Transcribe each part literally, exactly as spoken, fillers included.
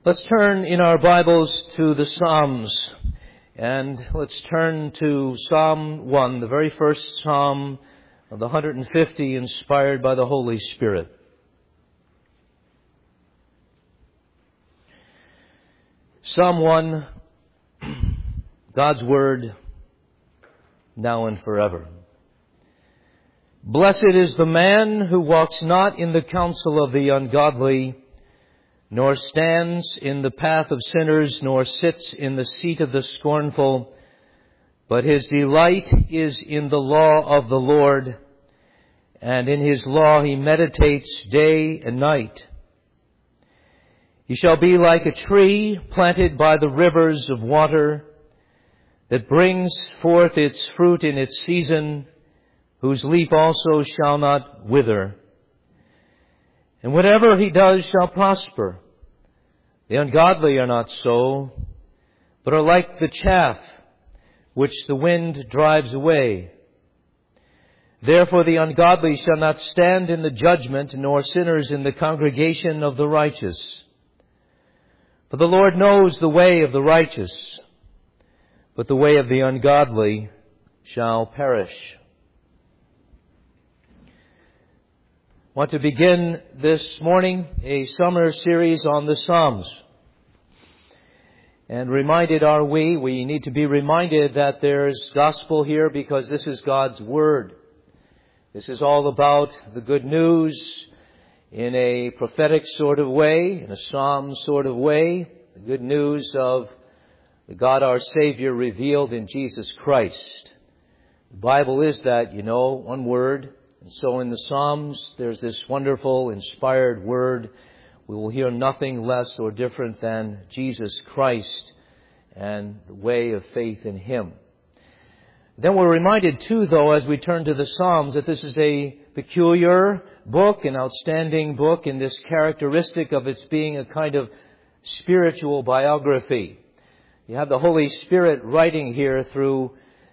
Let's turn in our Bibles to the Psalms, and let's turn to Psalm one, the very first Psalm of the one hundred fifty, inspired by the Holy Spirit. Psalm one, God's Word, now and forever. Blessed is the man who walks not in the counsel of the ungodly, nor stands in the path of sinners, nor sits in the seat of the scornful. But his delight is in the law of the Lord, and in his law he meditates day and night. He shall be like a tree planted by the rivers of water, that brings forth its fruit in its season, whose leaf also shall not wither. And whatever he does shall prosper. The ungodly are not so, but are like the chaff which the wind drives away. Therefore the ungodly shall not stand in the judgment, nor sinners in the congregation of the righteous. For the Lord knows the way of the righteous, but the way of the ungodly shall perish. I want to begin this morning a summer series on the Psalms. And reminded are we, we need to be reminded that there's gospel here because this is God's Word. This is all about the good news in a prophetic sort of way, in a psalm sort of way. The good news of the God our Savior revealed in Jesus Christ. The Bible is that, you know, one word. And so in the Psalms, there's this wonderful, inspired word. We will hear nothing less or different than Jesus Christ and the way of faith in Him. Then we're reminded too, though, as we turn to the Psalms, that this is a peculiar book, an outstanding book in this characteristic of its being a kind of spiritual biography. You have the Holy Spirit writing here through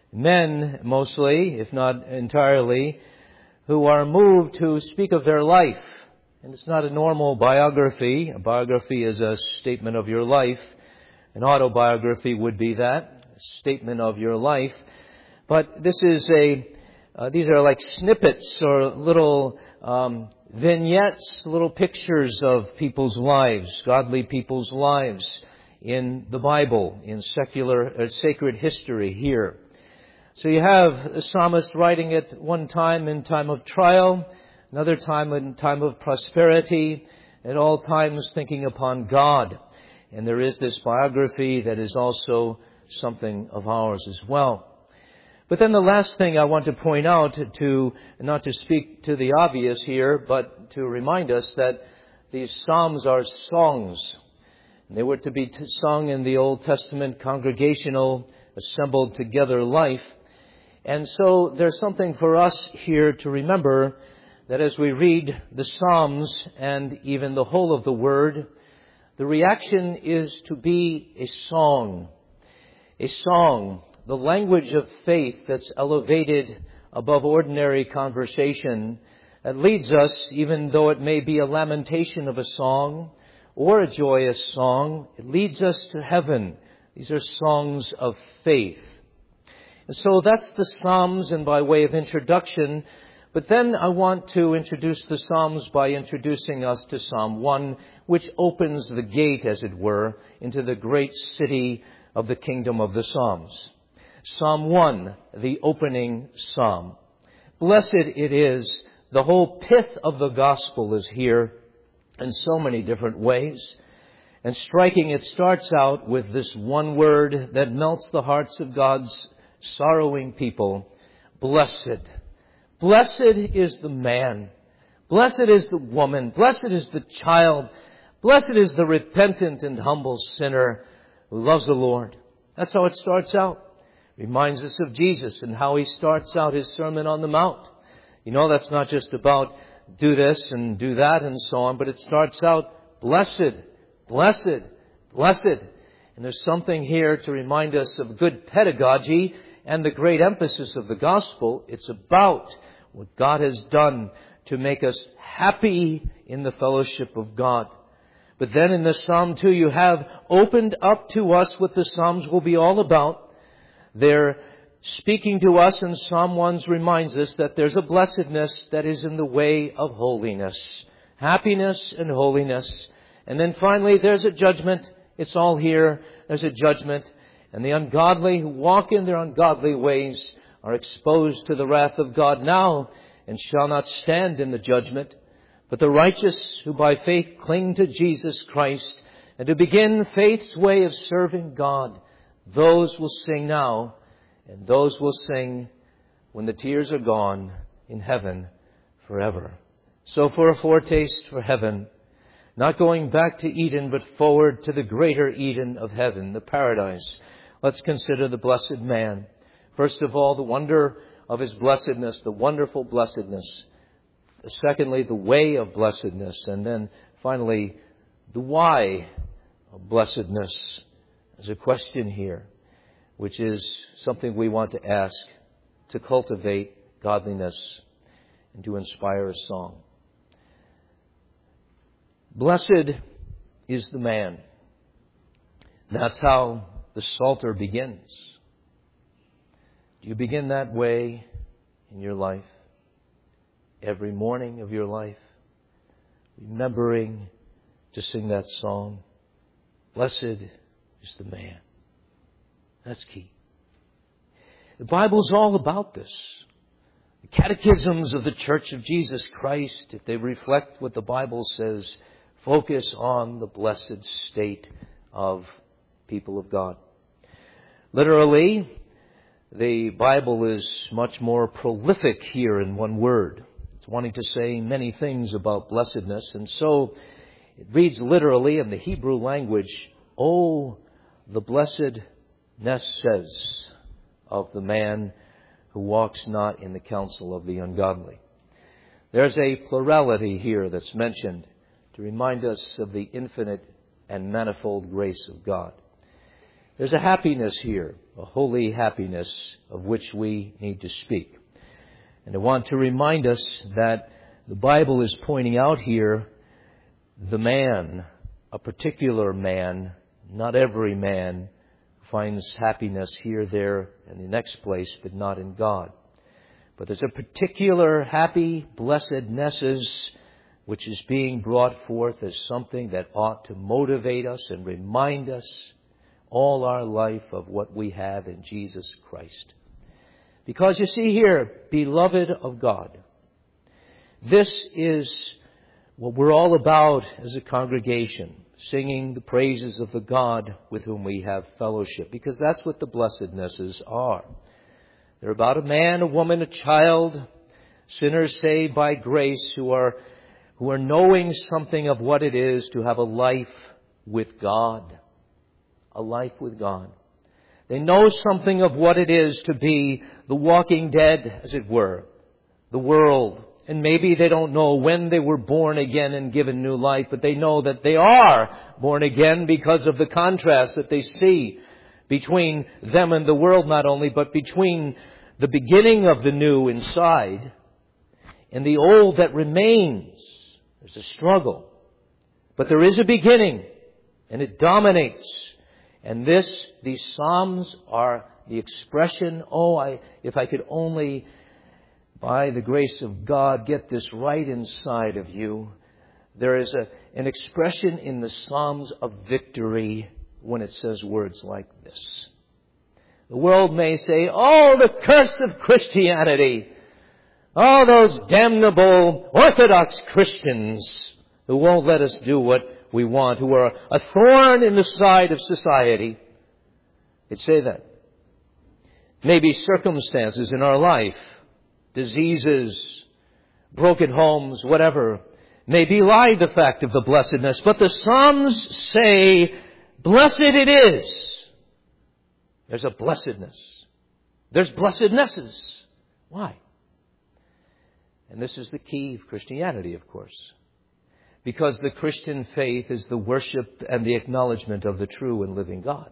men mostly, if not entirely, who are moved to speak of their life. And it's not a normal biography. A biography is a statement of your life. An autobiography would be that, a statement of your life. But this is a, uh, these are like snippets or little um, vignettes, little pictures of people's lives, godly people's lives in the Bible, in secular, uh, sacred history here. So you have the psalmist writing at one time in time of trial, another time in time of prosperity, at all times thinking upon God. And there is this biography that is also something of ours as well. But then the last thing I want to point out, to not to speak to the obvious here, but to remind us that these psalms are songs. They were to be sung in the Old Testament congregational, assembled together life. And so there's something for us here to remember, that as we read the Psalms and even the whole of the Word, the reaction is to be a song. A song, the language of faith that's elevated above ordinary conversation, that leads us, even though it may be a lamentation of a song or a joyous song, it leads us to heaven. These are songs of faith. And so that's the Psalms, and by way of introduction. But then I want to introduce the Psalms by introducing us to Psalm one, which opens the gate, as it were, into the great city of the kingdom of the Psalms. Psalm one, the opening psalm. Blessed it is, the whole pith of the gospel is here in so many different ways. And striking, it starts out with this one word that melts the hearts of God's sorrowing people. Blessed. Blessed is the man. Blessed is the woman. Blessed is the child. Blessed is the repentant and humble sinner who loves the Lord. That's how it starts out. Reminds us of Jesus and how He starts out His Sermon on the Mount. You know, that's not just about do this and do that and so on, but it starts out blessed, blessed, blessed. And there's something here to remind us of good pedagogy and the great emphasis of the gospel. It's about what God has done to make us happy in the fellowship of God. But then in the Psalm too, you have opened up to us what the Psalms will be all about. They're speaking to us, and Psalm one reminds us that there's a blessedness that is in the way of holiness. Happiness and holiness. And then finally, there's a judgment. It's all here. There's a judgment. And the ungodly who walk in their ungodly ways are exposed to the wrath of God now and shall not stand in the judgment. But the righteous who by faith cling to Jesus Christ and to begin faith's way of serving God, those will sing now, and those will sing when the tears are gone in heaven forever. So for a foretaste for heaven, not going back to Eden, but forward to the greater Eden of heaven, the paradise, let's consider the blessed man. First of all, the wonder of his blessedness, the wonderful blessedness. Secondly, the way of blessedness. And then finally, the why of blessedness. There's a question here, which is something we want to ask to cultivate godliness and to inspire a song. Blessed is the man. That's how the Psalter begins. Do you begin that way in your life? Every morning of your life, remembering to sing that song, blessed is the man. That's key. The Bible's all about this. The catechisms of the Church of Jesus Christ, if they reflect what the Bible says, focus on the blessed state of people of God. Literally, the Bible is much more prolific here in one word. It's wanting to say many things about blessedness. And so it reads literally in the Hebrew language, "Oh, the blessedness says of the man who walks not in the counsel of the ungodly." There's a plurality here that's mentioned to remind us of the infinite and manifold grace of God. There's a happiness here, a holy happiness of which we need to speak. And I want to remind us that the Bible is pointing out here the man, a particular man, not every man, finds happiness here, there, and the next place, but not in God. But there's a particular happy blessednesses which is being brought forth as something that ought to motivate us and remind us all our life of what we have in Jesus Christ. Because you see here, beloved of God, this is what we're all about as a congregation, singing the praises of the God with whom we have fellowship, because that's what the blessednesses are. They're about a man, a woman, a child, sinners saved by grace who are who are knowing something of what it is to have a life with God. A life with God. They know something of what it is to be the walking dead, as it were, the world. And maybe they don't know when they were born again and given new life, but they know that they are born again because of the contrast that they see between them and the world not only, but between the beginning of the new inside and the old that remains. There's a struggle. But there is a beginning, and it dominates. And this, these Psalms are the expression, oh, I, if I could only, by the grace of God, get this right inside of you. There is a, an expression in the Psalms of victory when it says words like this. The world may say, oh, the curse of Christianity. Oh, those damnable Orthodox Christians who won't let us do what we want, who are a thorn in the side of society. It'd say that. Maybe circumstances in our life, diseases, broken homes, whatever, may belie the fact of the blessedness. But the Psalms say, blessed it is. There's a blessedness. There's blessednesses. Why? And this is the key of Christianity, of course. Because the Christian faith is the worship and the acknowledgement of the true and living God.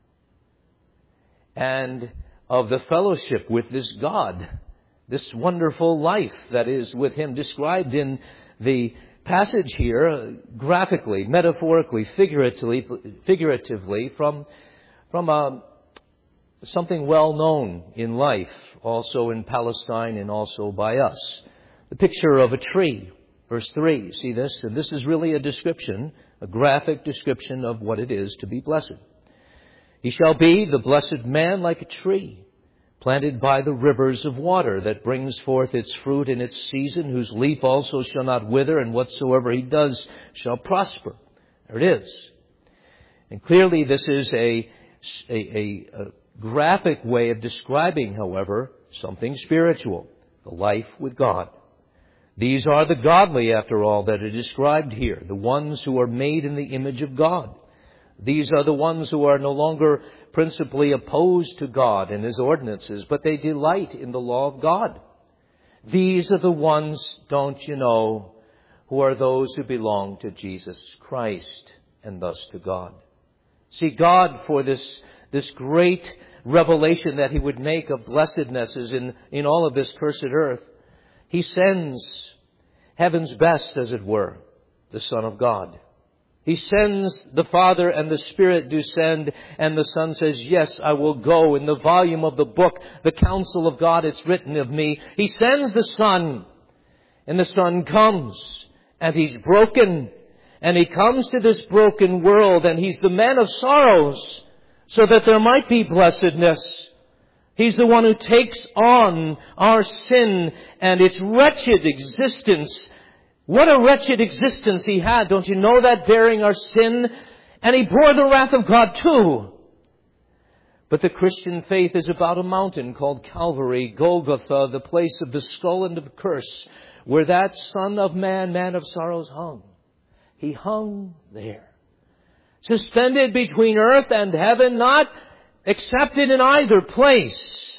And of the fellowship with this God. This wonderful life that is with Him, described in the passage here, graphically, metaphorically, figuratively, figuratively from, from a, something well known in life, also in Palestine and also by us. The picture of a tree. Verse three, see this? And this is really a description, a graphic description of what it is to be blessed. He shall be the blessed man like a tree, planted by the rivers of water, that brings forth its fruit in its season, whose leaf also shall not wither, and whatsoever he does shall prosper. There it is. And clearly this is a, a, a, a graphic way of describing, however, something spiritual, the life with God. These are the godly, after all, that are described here, the ones who are made in the image of God. These are the ones who are no longer principally opposed to God and His ordinances, but they delight in the law of God. These are the ones, don't you know, who are those who belong to Jesus Christ and thus to God. See, God, for this, this great revelation that He would make of blessedness is in, in all of this cursed earth, He sends heaven's best, as it were, the Son of God. He sends the Father, and the Spirit do send, and the Son says, yes, I will go. In the volume of the book, the counsel of God, it's written of me. He sends the Son, and the Son comes, and He's broken, and He comes to this broken world, and He's the man of sorrows, so that there might be blessedness. He's the one who takes on our sin and its wretched existence. What a wretched existence He had. Don't you know that? Bearing our sin. And He bore the wrath of God too. But the Christian faith is about a mountain called Calvary, Golgotha, the place of the skull and of curse, where that Son of Man, man of sorrows, hung. He hung there, suspended between earth and heaven, not accepted in either place,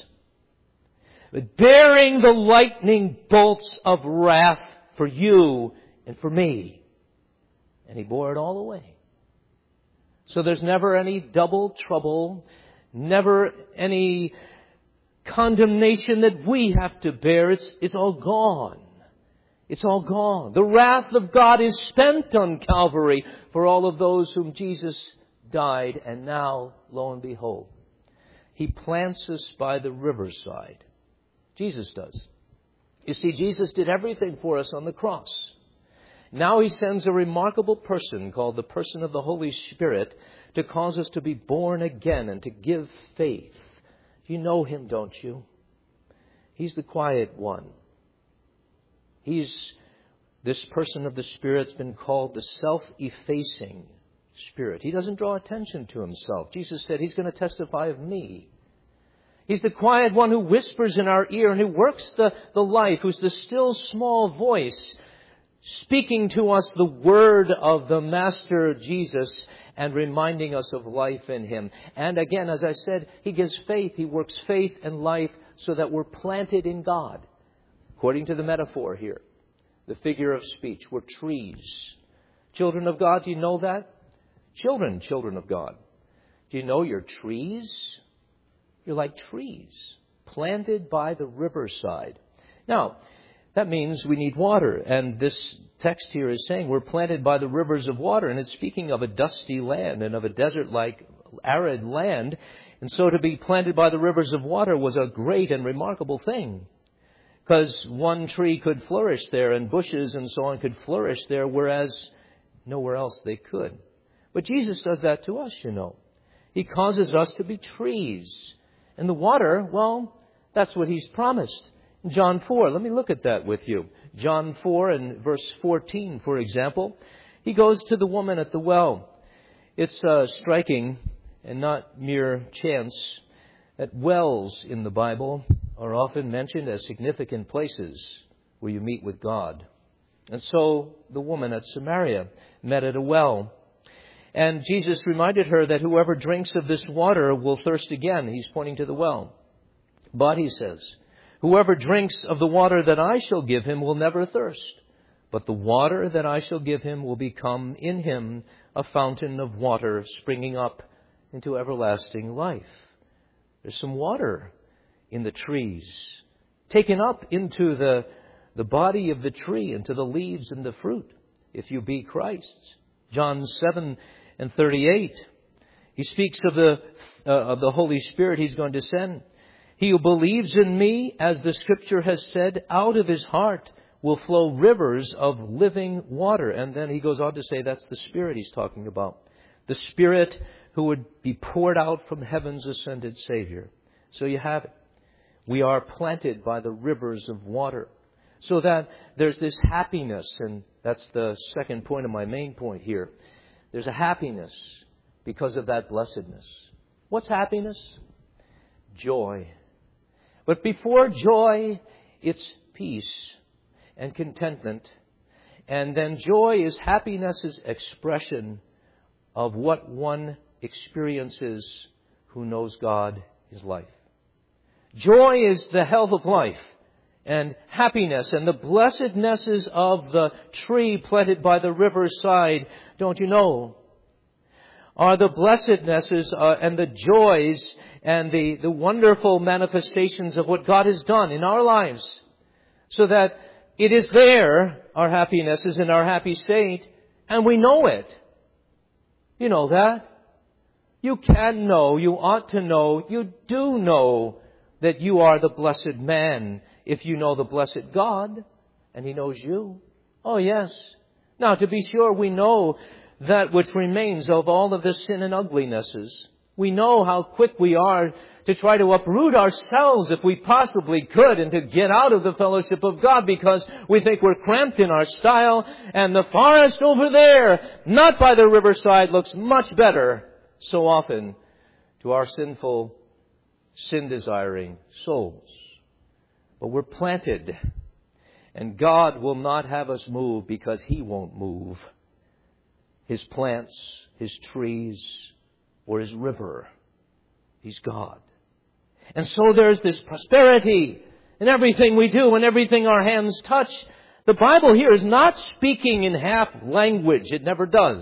but bearing the lightning bolts of wrath for you and for me. And He bore it all away. So there's never any double trouble, never any condemnation that we have to bear. It's, it's all gone. It's all gone. The wrath of God is spent on Calvary for all of those whom Jesus died. And now, lo and behold, He plants us by the riverside. Jesus does. You see, Jesus did everything for us on the cross. Now He sends a remarkable person called the person of the Holy Spirit to cause us to be born again and to give faith. You know Him, don't you? He's the quiet one. He's, this person of the Spirit's been called the self-effacing Spirit. He doesn't draw attention to Himself. Jesus said, He's going to testify of me. He's the quiet one who whispers in our ear and who works the, the life, who's the still small voice speaking to us the word of the Master Jesus and reminding us of life in Him. And again, as I said, He gives faith. He works faith and life so that we're planted in God. According to the metaphor here, the figure of speech, we're trees. Children of God, do you know that? Children, children of God. Do you know you're trees? You're like trees planted by the riverside. Now, that means we need water. And this text here is saying we're planted by the rivers of water. And it's speaking of a dusty land and of a desert-like arid land. And so to be planted by the rivers of water was a great and remarkable thing. Because one tree could flourish there and bushes and so on could flourish there, whereas nowhere else they could. But Jesus does that to us, you know. He causes us to be trees. And the water, well, that's what He's promised. In John four, let me look at that with you. John four and verse fourteen, for example. He goes to the woman at the well. It's uh, striking and not mere chance that wells in the Bible are often mentioned as significant places where you meet with God. And so the woman at Samaria met at a well. And Jesus reminded her that whoever drinks of this water will thirst again. He's pointing to the well. But, He says, whoever drinks of the water that I shall give him will never thirst. But the water that I shall give him will become in him a fountain of water springing up into everlasting life. There's some water in the trees, taken up into the, the body of the tree, into the leaves and the fruit. if you be Christ's. John seven and thirty-eight. He speaks of the, uh, of the Holy Spirit He's going to send. He who believes in me, as the Scripture has said, out of his heart will flow rivers of living water. And then he goes on to say that's the Spirit He's talking about. The Spirit who would be poured out from heaven's ascended Savior. So you have it. We are planted by the rivers of water. So that there's this happiness, and that's the second point of my main point here. There's a happiness because of that blessedness. What's happiness? Joy. But before joy, it's peace and contentment. And then joy is happiness's expression of what one experiences who knows God is life. Joy is the health of life and happiness and the blessednesses of the tree planted by the riverside, don't you know, are the blessednesses uh, and the joys and the, the wonderful manifestations of what God has done in our lives. So that it is there, our happiness is in our happy state, and we know it. You know that. You can know, you ought to know, you do know that you are the blessed man if you know the blessed God, and He knows you. Oh yes. Now to be sure, we know that which remains of all of the sin and uglinesses. We know how quick we are to try to uproot ourselves if we possibly could and to get out of the fellowship of God because we think we're cramped in our style and the forest over there, not by the riverside, looks much better so often to our sinful, sin-desiring souls. But we're planted, and God will not have us move because He won't move. His plants, His trees, or His river. He's God. And so there's this prosperity in everything we do and everything our hands touch. The Bible here is not speaking in half language. It never does.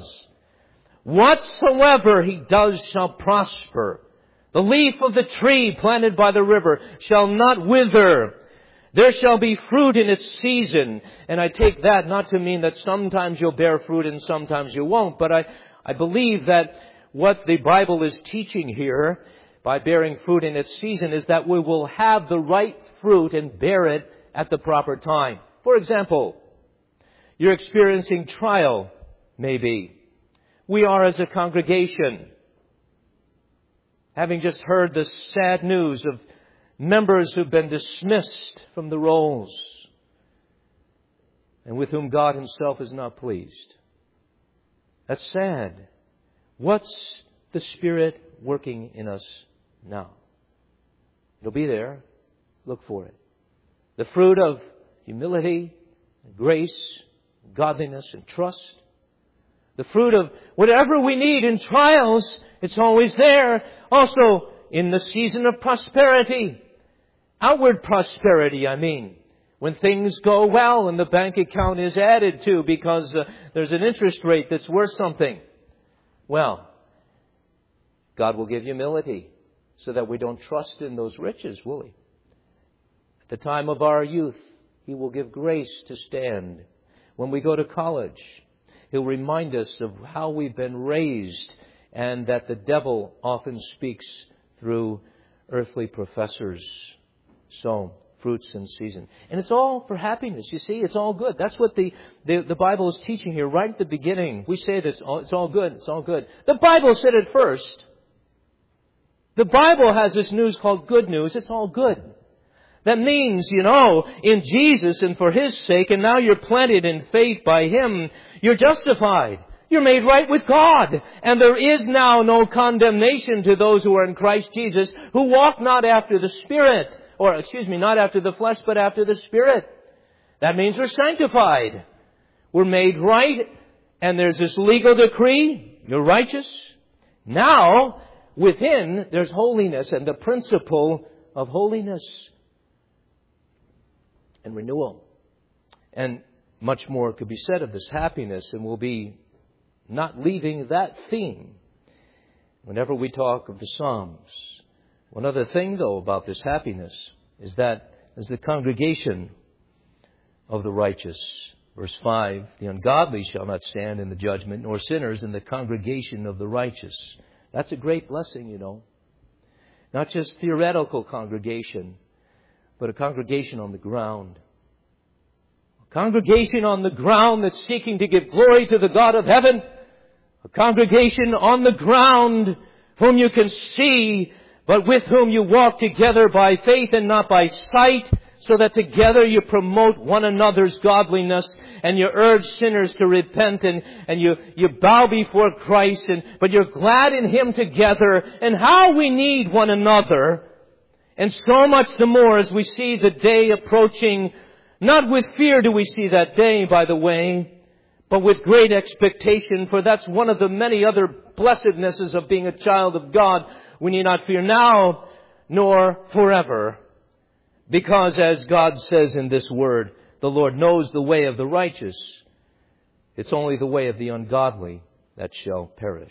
Whatsoever He does shall prosper. The leaf of the tree planted by the river shall not wither. There shall be fruit in its season. And I take that not to mean that sometimes you'll bear fruit and sometimes you won't. But I, I believe that what the Bible is teaching here by bearing fruit in its season is that we will have the right fruit and bear it at the proper time. For example, you're experiencing trial, maybe. We are as a congregation, having just heard the sad news of members who've been dismissed from the rolls and with whom God Himself is not pleased. That's sad. What's the Spirit working in us now? It'll be there. Look for it. The fruit of humility, grace, godliness, and trust. The fruit of whatever we need in trials, it's always there. Also, in the season of prosperity. Outward prosperity, I mean. When things go well and the bank account is added to because uh, there's an interest rate that's worth something. Well, God will give humility so that we don't trust in those riches, will He? At the time of our youth, He will give grace to stand. When we go to college, He'll remind us of how we've been raised and that the devil often speaks through earthly professors. So, fruits in season. And it's all for happiness, you see. It's all good. That's what the, the, the Bible is teaching here right at the beginning. We say this, oh, it's all good, it's all good. The Bible said it first. The Bible has this news called good news. It's all good. That means, you know, in Jesus and for His sake, and now you're planted in faith by Him, you're justified. You're made right with God. And there is now no condemnation to those who are in Christ Jesus, who walk not after the Spirit, or excuse me, not after the flesh, but after the Spirit. That means we're sanctified. We're made right, and there's this legal decree. You're righteous. Now, within, there's holiness and the principle of holiness and renewal. And much more could be said of this happiness, and we'll be not leaving that theme whenever we talk of the Psalms. One other thing, though, about this happiness is that as the congregation of the righteous, Verse five, the ungodly shall not stand in the judgment, nor sinners in the congregation of the righteous. That's a great blessing, you know. Not just theoretical congregation, but a congregation on the ground. A congregation on the ground that's seeking to give glory to the God of heaven. A congregation on the ground whom you can see, but with whom you walk together by faith and not by sight, so that together you promote one another's godliness and you urge sinners to repent and, and you, you bow before Christ, and, but you're glad in Him together, and how we need one another. And so much the more as we see the day approaching. Not with fear do we see that day, by the way, but with great expectation, for that's one of the many other blessednesses of being a child of God. We need not fear now, nor forever. Because as God says in this word, the Lord knows the way of the righteous. It's only the way of the ungodly that shall perish.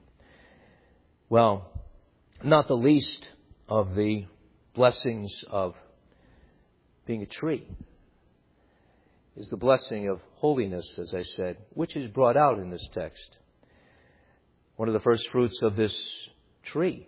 Well, not the least of the blessings of being a tree is the blessing of holiness, as I said, which is brought out in this text. One of the first fruits of this tree.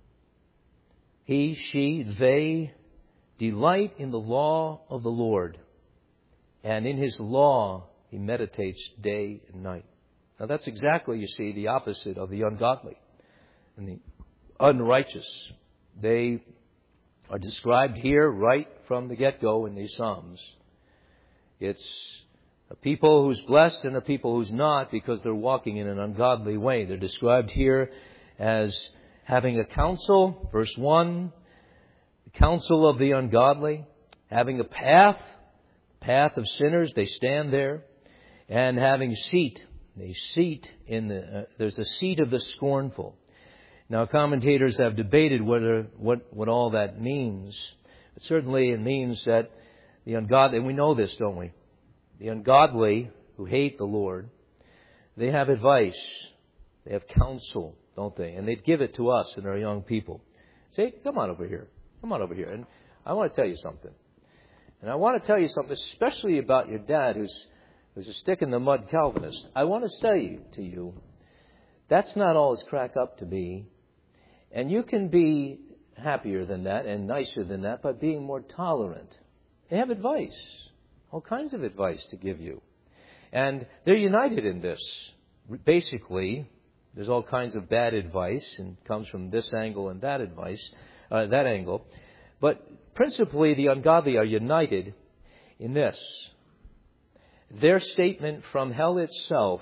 He, she, they delight in the law of the Lord, and in His law he meditates day and night. Now that's exactly, you see, the opposite of the ungodly and the unrighteous. They are described here right from the get-go in these Psalms. It's a people who's blessed and a people who's not, because they're walking in an ungodly way. They're described here as having a counsel, verse one, the counsel of the ungodly, having a path, path of sinners, they stand there, and having seat, they seat in the, uh, there's a seat of the scornful. Now, commentators have debated whether what, what all that means. But certainly it means that the ungodly, and we know this, don't we? The ungodly who hate the Lord, they have advice, they have counsel, don't they? And they'd give it to us and our young people. Say, come on over here. Come on over here. And I want to tell you something. And I want to tell you something, especially about your dad, who's, who's a stick-in-the-mud Calvinist. I want to say to you, that's not all it's cracked up to be. And you can be happier than that and nicer than that by being more tolerant. They have advice, all kinds of advice to give you. And they're united in this. Basically, there's all kinds of bad advice, and comes from this angle and that advice, uh, that angle. But principally, the ungodly are united in this. Their statement from hell itself,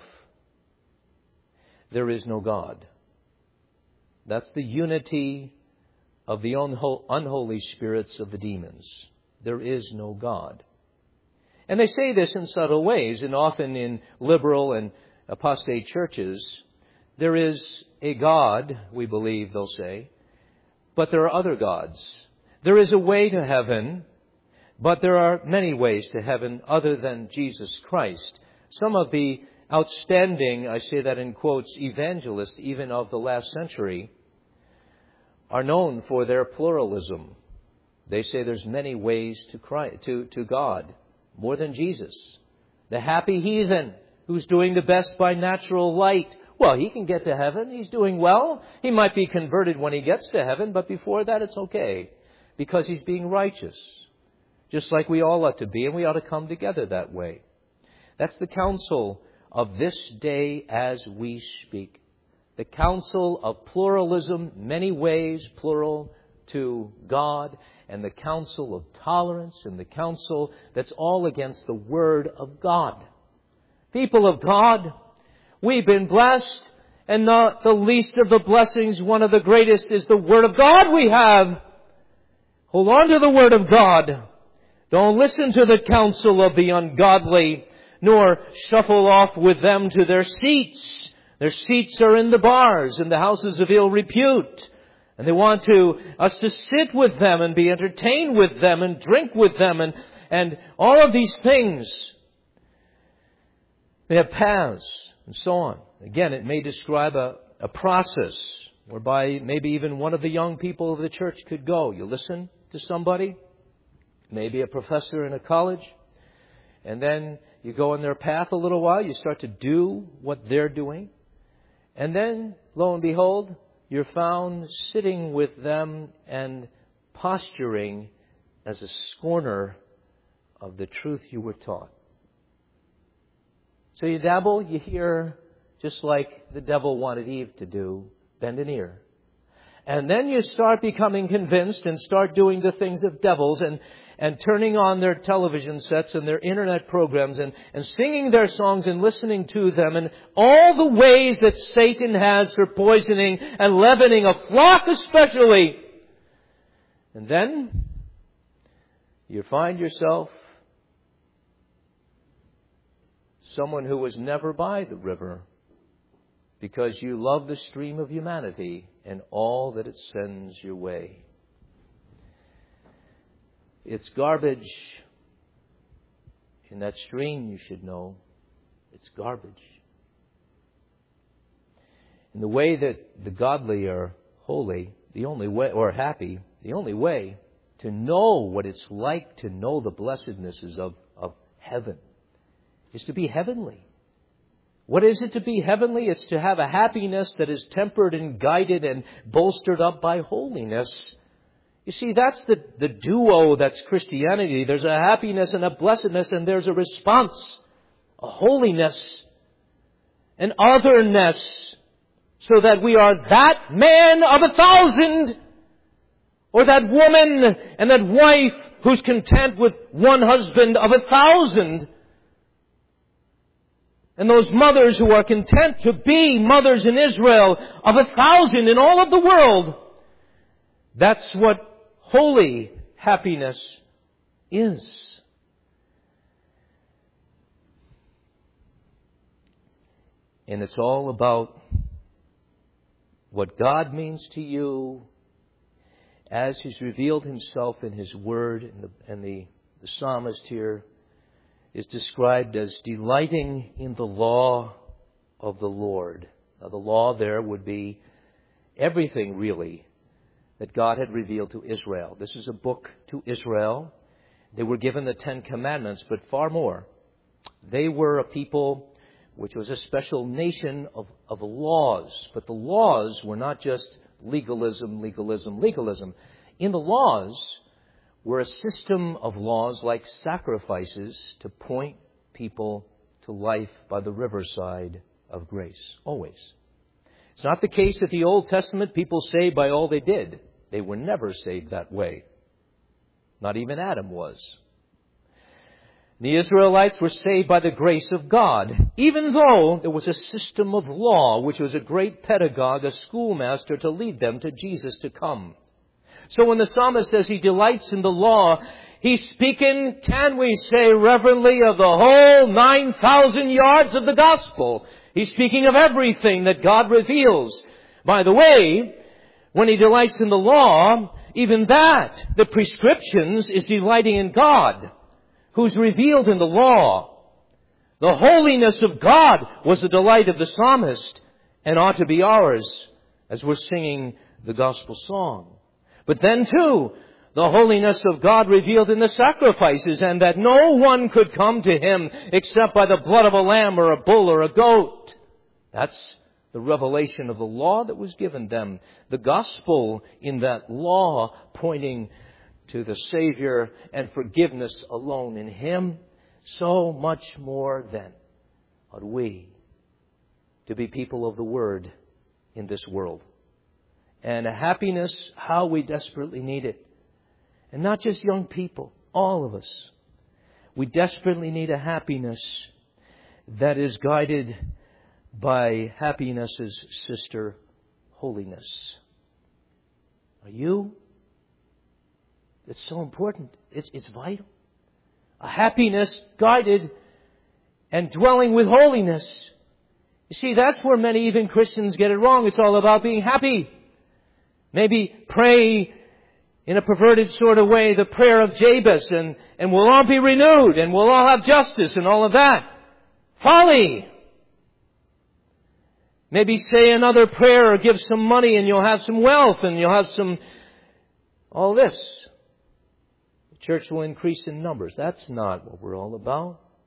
there is no God. That's the unity of the unholy spirits of the demons. There is no God. And they say this in subtle ways, and often in liberal and apostate churches. There is a God, we believe, they'll say, but there are other gods. There is a way to heaven, but there are many ways to heaven other than Jesus Christ. Some of the outstanding, I say that in quotes, evangelists, even of the last century, are known for their pluralism. They say there's many ways to Christ, to, to God, more than Jesus. The happy heathen who's doing the best by natural light. Well, he can get to heaven. He's doing well. He might be converted when he gets to heaven, but before that it's okay, because he's being righteous, just like we all ought to be, and we ought to come together that way. That's the counsel of this day as we speak. The counsel of pluralism, many ways, plural, to God, and the counsel of tolerance, and the counsel that's all against the Word of God. People of God, we've been blessed, and not the least of the blessings, one of the greatest, is the Word of God we have. Hold on to the Word of God. Don't listen to the counsel of the ungodly, nor shuffle off with them to their seats. Their seats are in the bars, in the houses of ill repute. And they want to us to sit with them and be entertained with them and drink with them and, and all of these things. They have paths and so on. Again, it may describe a, a process whereby maybe even one of the young people of the church could go. You listen to somebody, maybe a professor in a college, And then you go in their path a little while. You start to do what they're doing. And then, lo and behold, you're found sitting with them and posturing as a scorner of the truth you were taught. So you dabble, you hear, just like the devil wanted Eve to do, bend an ear. And then you start becoming convinced and start doing the things of devils and, and turning on their television sets and their internet programs and, and singing their songs and listening to them and all the ways that Satan has for poisoning and leavening a flock especially. And then you find yourself someone who was never by the river because you love the stream of humanity and all that it sends your way. It's garbage. In that stream, you should know, it's garbage. In the way that the godly are holy, the only way, or happy, the only way to know what it's like to know the blessednesses of, of heaven is to be heavenly. What is it to be heavenly? It's to have a happiness that is tempered and guided and bolstered up by holiness. You see, that's the, the duo that's Christianity. There's a happiness and a blessedness, and there's a response, a holiness, an otherness, so that we are that man of a thousand, or that woman and that wife who's content with one husband of a thousand. And those mothers who are content to be mothers in Israel of a thousand in all of the world. That's what holy happiness is. And it's all about what God means to you as He's revealed Himself in His Word. And the, and the, the psalmist here is described as delighting in the law of the Lord. Now, the law there would be everything, really, that God had revealed to Israel. This is a book to Israel. They were given the Ten Commandments, but far more. They were a people which was a special nation of, of laws. But the laws were not just legalism, legalism, legalism. In the laws were a system of laws like sacrifices to point people to life by the riverside of grace. Always. It's not the case that the Old Testament people saved by all they did. They were never saved that way. Not even Adam was. The Israelites were saved by the grace of God, even though there was a system of law, which was a great pedagogue, a schoolmaster to lead them to Jesus to come. So when the psalmist says he delights in the law, he's speaking, can we say reverently, of the whole nine thousand yards of the gospel. He's speaking of everything that God reveals. By the way, when he delights in the law, even that, the prescriptions, is delighting in God, who's revealed in the law. The holiness of God was the delight of the psalmist and ought to be ours as we're singing the gospel song. But then, too, the holiness of God revealed in the sacrifices, and that no one could come to Him except by the blood of a lamb or a bull or a goat. That's the revelation of the law that was given them. The gospel in that law pointing to the Savior and forgiveness alone in Him. So much more then ought we to be people of the Word in this world. And a happiness, how we desperately need it. And not just young people, all of us. We desperately need a happiness that is guided by happiness's sister, holiness. Are you? It's so important. It's, it's vital. A happiness guided and dwelling with holiness. You see, that's where many even Christians get it wrong. It's all about being happy. Maybe pray in a perverted sort of way the prayer of Jabez, and, and we'll all be renewed and we'll all have justice and all of that. Folly! Maybe say another prayer or give some money and you'll have some wealth and you'll have some... all this. The church will increase in numbers. That's not what we're all about.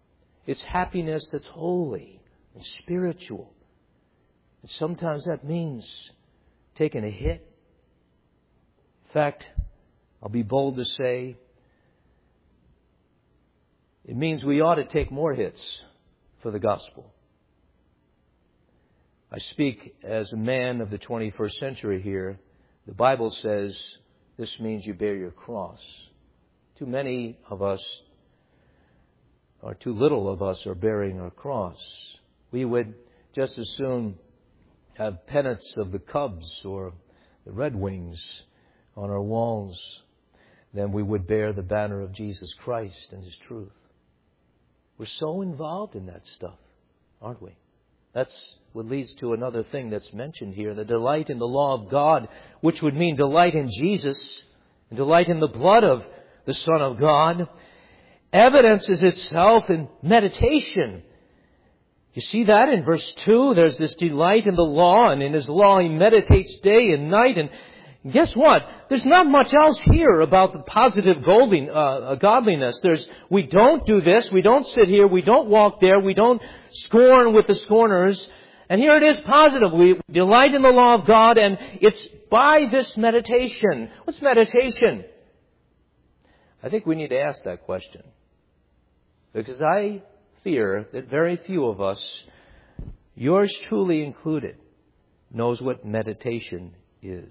It's happiness that's holy and spiritual. And sometimes that means taking a hit. In fact, I'll be bold to say, it means we ought to take more hits for the gospel. I speak as a man of the twenty-first century here. The Bible says this means you bear your cross. Too many of us, or too little of us, are bearing our cross. We would just as soon have pennants of the Cubs or the Red Wings on our walls than we would bear the banner of Jesus Christ and His truth. We're so involved in that stuff, aren't we? That's what leads to another thing that's mentioned here, the delight in the law of God, which would mean delight in Jesus and delight in the blood of the Son of God, evidences itself in meditation. You see that in verse two? There's this delight in the law, and in His law He meditates day and night. And guess what? There's not much else here about the positive golding, uh, godliness. There's, we don't do this, we don't sit here, we don't walk there, we don't scorn with the scorners. And here it is positive. We delight in the law of God, and it's by this meditation. What's meditation? I think we need to ask that question. Because I fear that very few of us, yours truly included, knows what meditation is.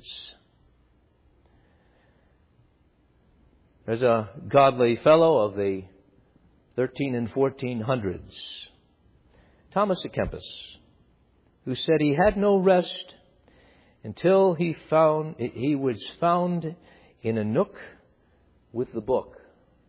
There's a godly fellow of the thirteen and fourteen hundreds, Thomas à Kempis, who said he had no rest until he found he was found in a nook with the book.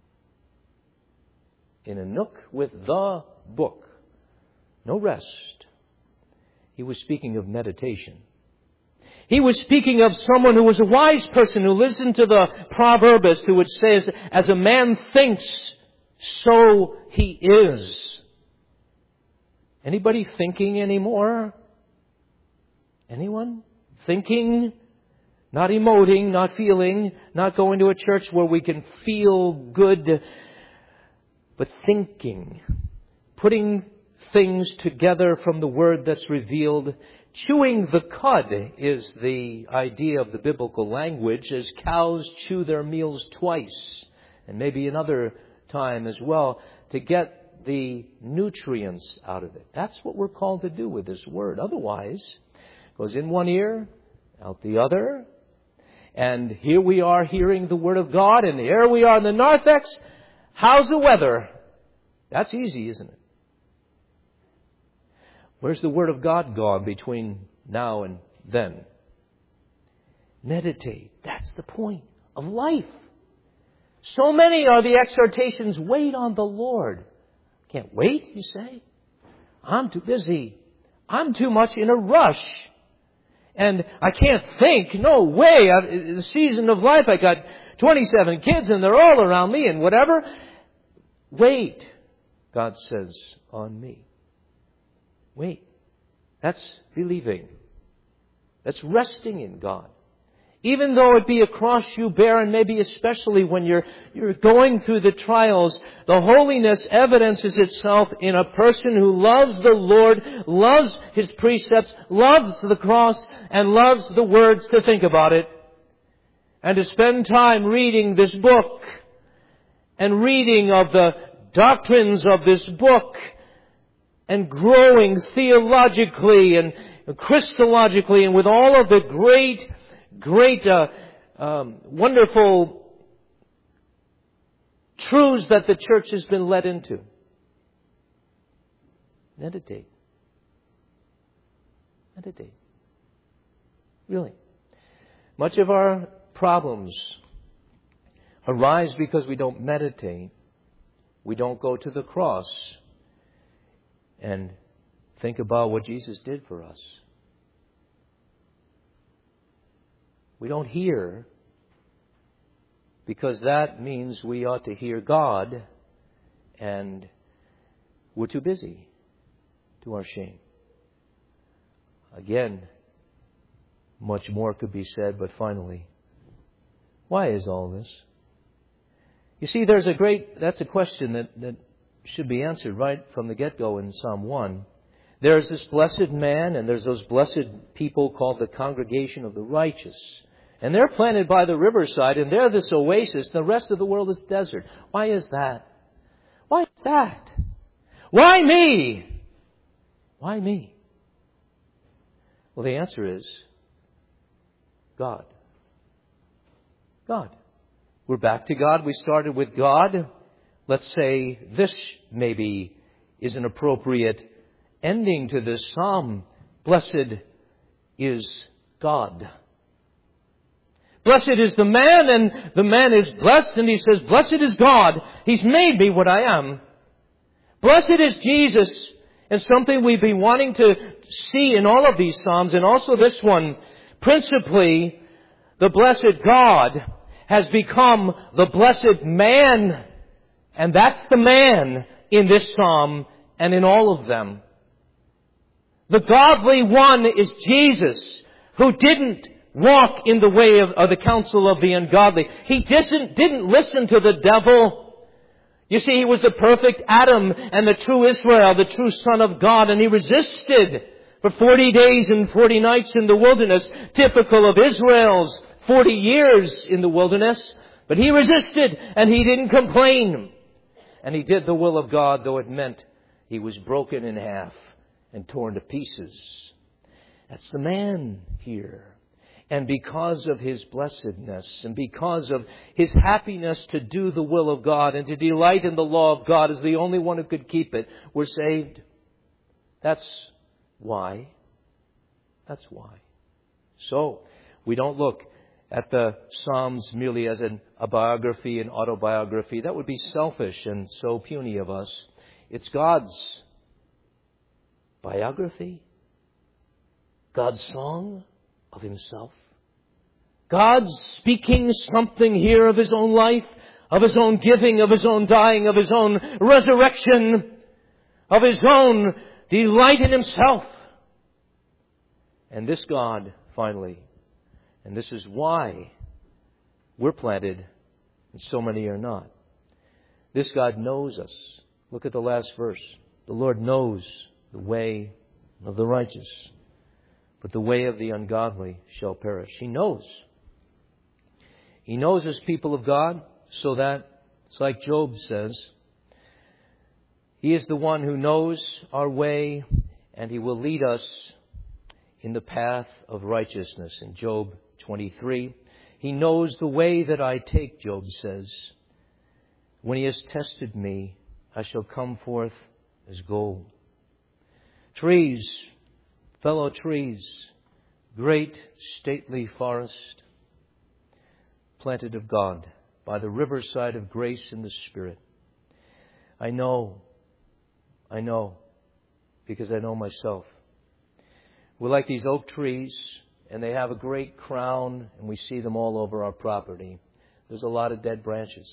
In a nook with the book. No rest. He was speaking of meditation. He was speaking of someone who was a wise person who listened to the proverbist who would say, as a man thinks, so he is. Anybody thinking anymore? Anyone? Thinking? Not emoting, not feeling, not going to a church where we can feel good, but thinking. Putting things together from the Word that's revealed. Chewing the cud is the idea of the biblical language, as cows chew their meals twice, and maybe another time as well, to get the nutrients out of it. That's what we're called to do with this Word. Otherwise, it goes in one ear, out the other, and here we are hearing the Word of God, and here we are in the narthex. How's the weather? That's easy, isn't it? Where's the Word of God gone between now and then? Meditate. That's the point of life. So many are the exhortations, wait on the Lord. Can't wait, you say? I'm too busy. I'm too much in a rush. And I can't think. No way. In the season of life, I got twenty-seven kids and they're all around me and whatever. Wait, God says, on me. Wait. That's believing. That's resting in God. Even though it be a cross you bear, and maybe especially when you're you're going through the trials, the holiness evidences itself in a person who loves the Lord, loves His precepts, loves the cross, and loves the words to think about it. And to spend time reading this book, and reading of the doctrines of this book, and growing theologically and Christologically, and with all of the great, great, uh, um, wonderful truths that the church has been led into. Meditate. Meditate. Really. Much of our problems arise because we don't meditate. We don't go to the cross and think about what Jesus did for us. We don't hear because that means we ought to hear God, and we're too busy, to our shame. Again, much more could be said, but finally, why is all this? You see, there's a great, that's a question that, that should be answered right from the get-go in Psalm one. There's this blessed man, and there's those blessed people called the congregation of the righteous. And they're planted by the riverside, and they're this oasis. The rest of the world is desert. Why is that? Why is that? Why me? Why me? Well, the answer is God. God. We're back to God. We started with God. Let's say this maybe is an appropriate ending to this psalm. Blessed is God. Blessed is the man, and the man is blessed, and he says, blessed is God. He's made me what I am. Blessed is Jesus. And something we've been wanting to see in all of these psalms, and also this one, principally, the blessed God has become the blessed man. And that's the man in this psalm and in all of them. The godly one is Jesus, who didn't walk in the way of, of the counsel of the ungodly. He didn't, didn't listen to the devil. You see, he was the perfect Adam and the true Israel, the true Son of God, and he resisted for forty days and forty nights in the wilderness, typical of Israel's forty years in the wilderness. But he resisted, and he didn't complain. And he did the will of God, though it meant he was broken in half and torn to pieces. That's the man here. And because of his blessedness and because of his happiness to do the will of God and to delight in the law of God as the only one who could keep it, we're saved. That's why. That's why. So, we don't look at the Psalms merely as an, a biography, an autobiography. That would be selfish and so puny of us. It's God's biography, God's song of himself. God speaking something here of his own life, of his own giving, of his own dying, of his own resurrection, of his own delight in himself. And this God, finally, and this is why we're planted and so many are not. This God knows us. Look at the last verse. The Lord knows the way of the righteous, but the way of the ungodly shall perish. He knows. He knows as people of God, so that, it's like Job says, He is the one who knows our way, and He will lead us in the path of righteousness. In Job twenty-three, He knows the way that I take, Job says. When He has tested me, I shall come forth as gold. Trees, fellow trees, great stately forest, planted of God by the riverside of grace in the Spirit. I know, I know, because I know myself. We're like these oak trees, and they have a great crown, and we see them all over our property. There's a lot of dead branches.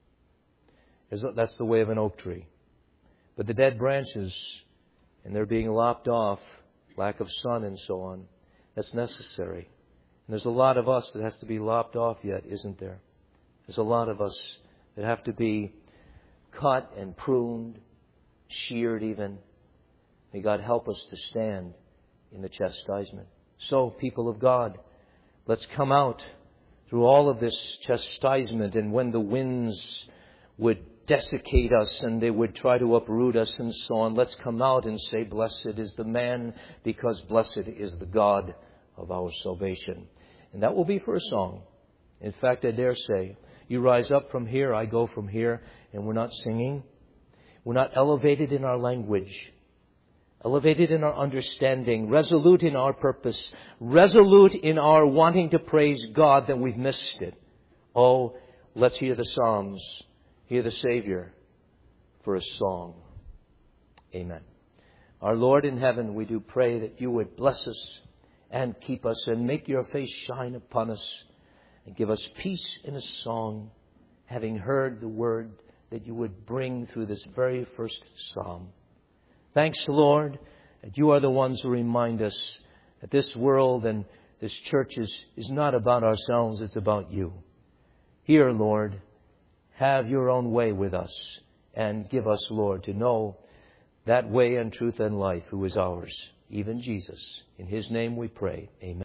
That's the way of an oak tree. But the dead branches, and they're being lopped off, lack of sun and so on, that's necessary. And there's a lot of us that has to be lopped off yet, isn't there? There's a lot of us that have to be cut and pruned, sheared even. May God help us to stand in the chastisement. So, people of God, let's come out through all of this chastisement, and when the winds would desiccate us and they would try to uproot us and so on, let's come out and say, blessed is the man, because blessed is the God of our salvation. And that will be for a song. In fact, I dare say, you rise up from here, I go from here, and we're not singing. We're not elevated in our language, elevated in our understanding, resolute in our purpose, resolute in our wanting to praise God, then we've missed it. Oh, let's hear the Psalms, hear the Savior for a song. Amen. Our Lord in heaven, we do pray that you would bless us and keep us and make your face shine upon us and give us peace in a song, having heard the word that you would bring through this very first psalm. Thanks, Lord, that you are the ones who remind us that this world and this church is, is not about ourselves, it's about you. Here, Lord, have your own way with us and give us, Lord, to know that way and truth and life who is ours, even Jesus. In His name we pray. Amen.